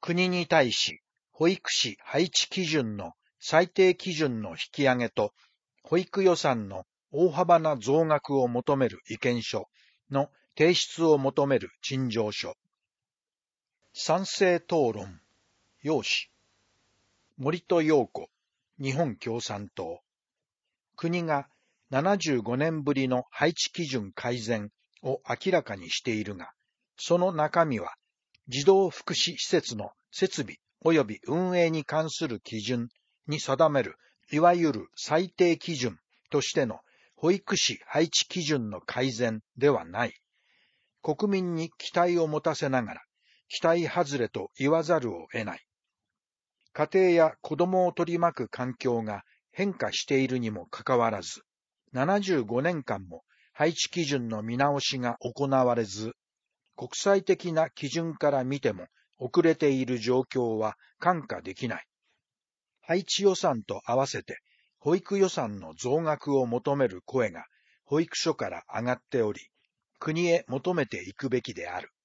国に対し、保育士配置基準の最低基準の引き上げと、保育予算の大幅な増額を求める意見書の提出を求める陳情書。賛成討論。要旨。森戸陽子、日本共産党。国が75年ぶりの配置基準改善を明らかにしているが、その中身は、児童福祉施設の設備及び運営に関する基準に定める、いわゆる最低基準としての保育士配置基準の改善ではない。国民に期待を持たせながら、期待外れと言わざるを得ない。家庭や子供を取り巻く環境が変化しているにもかかわらず、75年間も配置基準の見直しが行われず、国際的な基準から見ても遅れている状況は看過できない。配置予算と合わせて保育予算の増額を求める声が保育所から上がっており、国へ求めていくべきである。